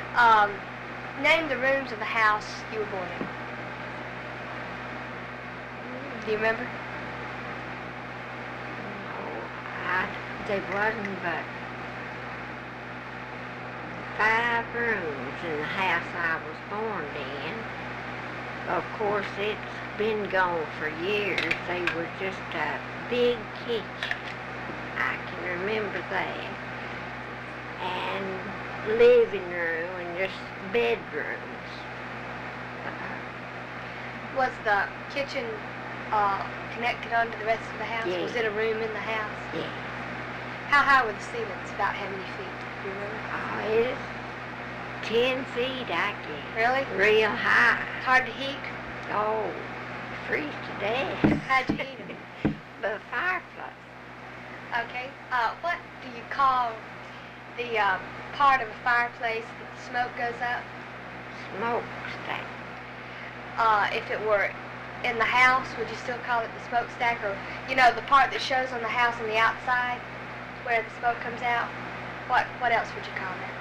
Um, name the rooms of the house you were born in. Do you remember? No, there wasn't but 5 rooms in the house I was born in. Of course, it's been gone for years. They were just a big kitchen. I can remember that. And living room and just bedrooms. Was the kitchen connected onto the rest of the house? Yeah. Was it a room in the house? Yeah. How high were the ceilings? About how many feet? Do you remember? Oh, it's 10 feet, I guess. Really? Real high. Hard to heat? Oh, freeze to death. How'd you heat them? The fireplace. Okay. What do you call the part of a fireplace that the smoke goes up? Smokestack. If it were in the house, would you still call it the smokestack? Or, you know, the part that shows on the house on the outside where the smoke comes out? What else would you call that?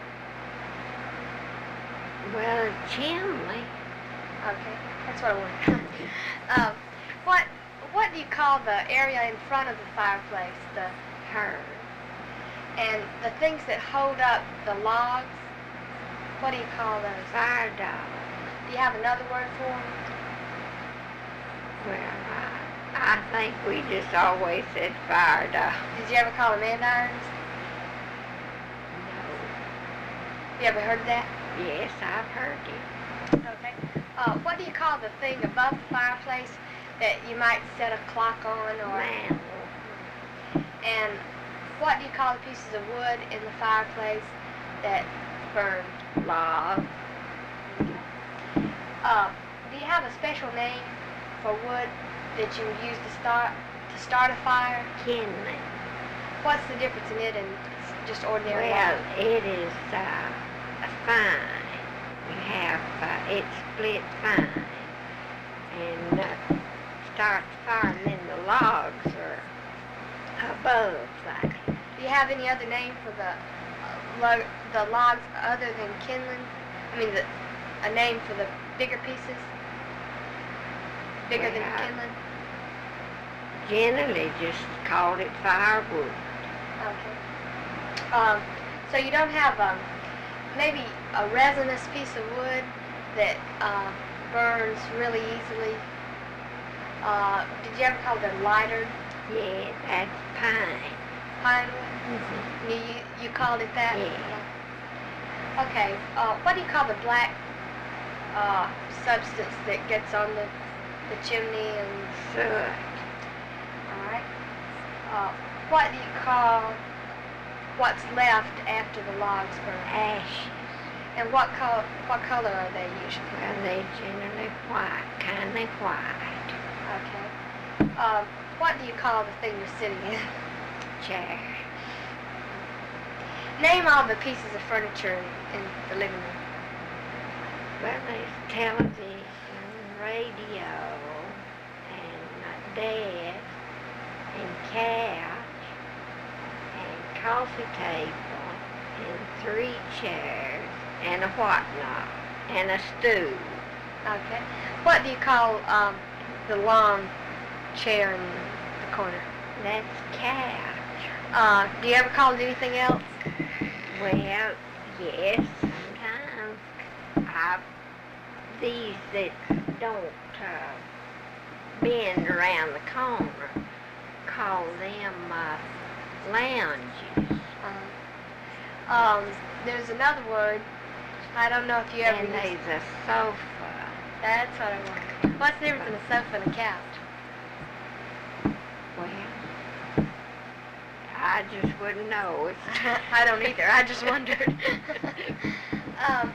Well, a chimney. Okay, that's what I wanted. What do you call the area in front of the fireplace? The Hearth. And the things that hold up the logs, what do you call those? Fire dog. Do you have another word for them? Well, I think we just always said fire dog. Did you ever call them andirons? No. You ever heard of that? Yes, I've heard it. Okay. What do you call the thing above the fireplace that you might set a clock on or? Mantle. And what do you call the pieces of wood in the fireplace that burn? Log. Do you have a special name for wood that you use to start a fire? Kindling. What's the difference in it and just ordinary Well, log? it is fine. You have it split fine and starts fire, and then the logs are above that. Do you have any other name for the logs other than kindling? I mean, a name for the bigger pieces? Bigger than Well, kindling? Generally just called it firewood. Okay. So you don't have maybe a resinous piece of wood that burns really easily? Did you ever call them lighter? Yeah, that's pine. Pine wood? Mm-hmm. You called it that? Yeah. Okay. What do you call the black substance that gets on the chimney and Soot. all right? What do you call what's left after the logs burn? Ashes. And what color are they usually? Well, they're generally white, kind of white. Okay. What do you call the thing you're sitting in? Chair. Name all the pieces of furniture in the living room. Well, there's television, radio, and desk, and couch, and coffee table, and 3 chairs, and a whatnot, and a stool. Okay. What do you call the long chair in the corner? That's couch. Do you ever call it anything else? Well, yes, sometimes these that don't bend around the corner, call them lounges. There's another word. I don't know if you ever And used it. there's a sofa. That's what I want. What's the difference in a sofa and a couch? Well, I just wouldn't know. I don't either. I just wondered.